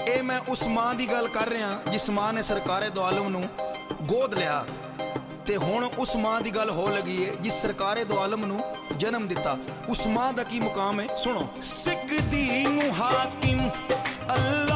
ਇਹ ਮੈਂ ਉਸ ਮਾਂ ਦੀ ਗੱਲ ਕਰ ਰਿਹਾ ਜਿਸ ਮਾਂ ਨੇ ਸਰਕਾਰੇ ਦੋ ਆਲਮ ਨੂੰ ਗੋਦ ਲਿਆ ਤੇ ਹੁਣ ਉਸ ਮਾਂ ਦੀ ਗੱਲ ਹੋ ਲੱਗੀ ਏ ਜਿਸ ਸਰਕਾਰੇ ਦੋ ਆਲਮ ਨੂੰ ਜਨਮ ਦਿੱਤਾ। ਉਸ ਮਾਂ ਦਾ ਕੀ ਮੁਕਾਮ ਹੈ ਸੁਣੋ। ਸਿੱਖ ਦੀ ਨੂੰ ਹਾਕਿਮ ਅੱਲਾ